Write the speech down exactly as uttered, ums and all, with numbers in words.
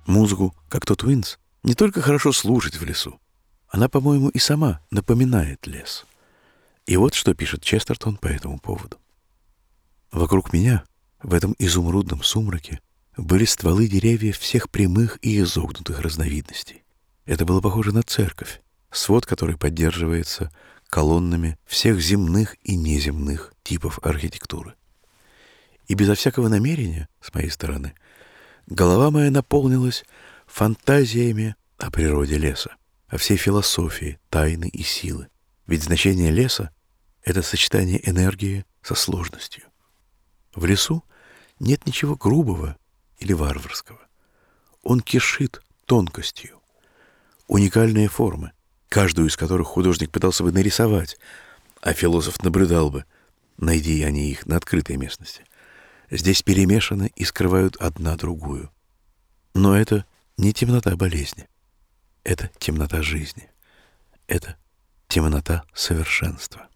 Музыку, как тот Твинс, не только хорошо слушать в лесу, она, по-моему, и сама напоминает лес. И вот что пишет Честертон по этому поводу. «Вокруг меня, в этом изумрудном сумраке, были стволы деревьев всех прямых и изогнутых разновидностей. Это было похоже на церковь, свод которой поддерживается колоннами всех земных и неземных типов архитектуры. И безо всякого намерения, с моей стороны, голова моя наполнилась фантазиями о природе леса, о всей философии, тайны и силы. Ведь значение леса — это сочетание энергии со сложностью. В лесу нет ничего грубого или варварского. Он кишит тонкостью. Уникальные формы, каждую из которых художник пытался бы нарисовать, а философ наблюдал бы, найди они их на открытой местности. Здесь перемешаны и скрывают одна другую. Но это не темнота болезни. Это темнота жизни. Это темнота совершенства.